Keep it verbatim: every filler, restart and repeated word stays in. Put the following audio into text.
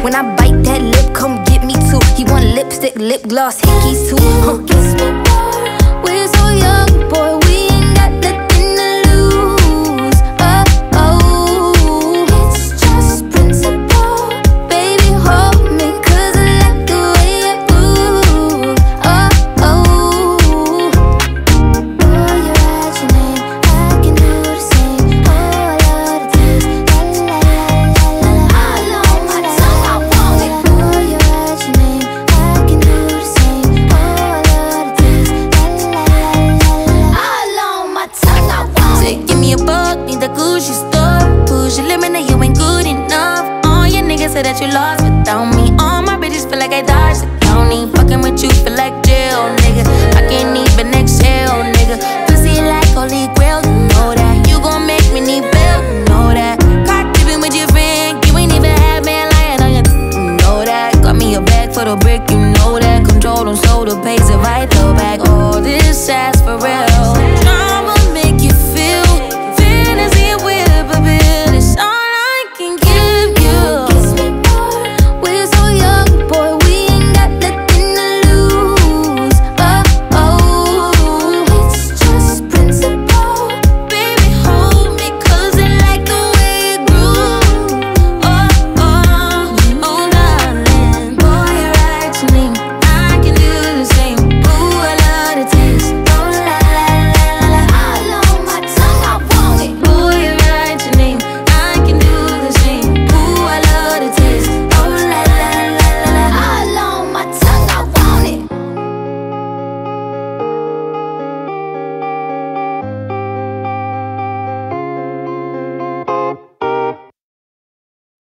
When I bite that lip, come get me too. He want lipstick, lip gloss, hickeys too. Huh. Kiss me more. We're so young, boy, we ain't got nothing to lose. Oh, oh, it's just principle. Baby, hold me, cause I like the way you move. Oh, oh, oh, you write your name, I can do the same. Oh, I love the taste, la la la la la. All on my tongue, I want it. Oh, you write your name, I can do the same. Oh, I love the taste, la la la la la. All on my tongue, I want it. Give me a buck, need the Gucci store. Push your limit, now you ain't good enough. All your niggas say that you lost without me.